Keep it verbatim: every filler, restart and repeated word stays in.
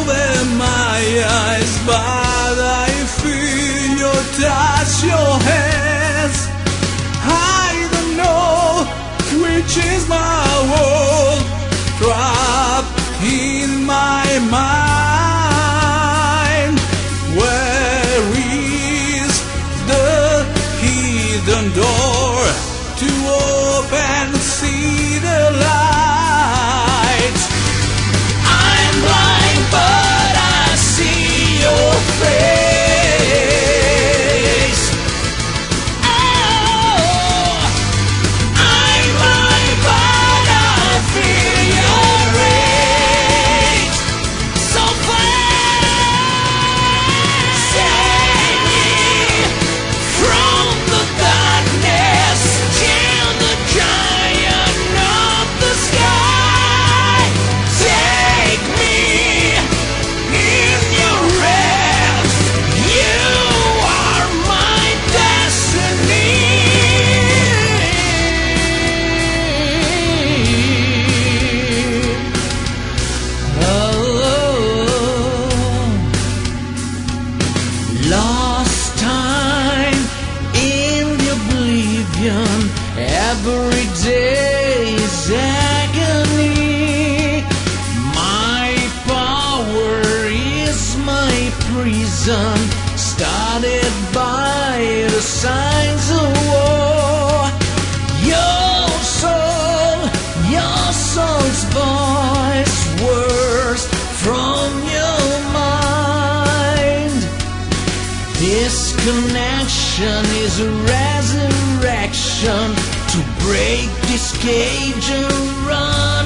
over my eyes, but I feel your touch, your hands. I don't know which is my world, trapped in my mind. Where is the hidden door to open, see the light? I'm blind, but I see your face. Oh, I'm blind, but I feel your rage. So please save me from the darkness, till the giant of the sky. Take me in your hands. You are my destiny. Lost time in the oblivion, every day is agony. My power is my prison, started by the signs of war. Your soul, your soul's voice whirs from your mind. This connection is a resurrection to break this cage and run.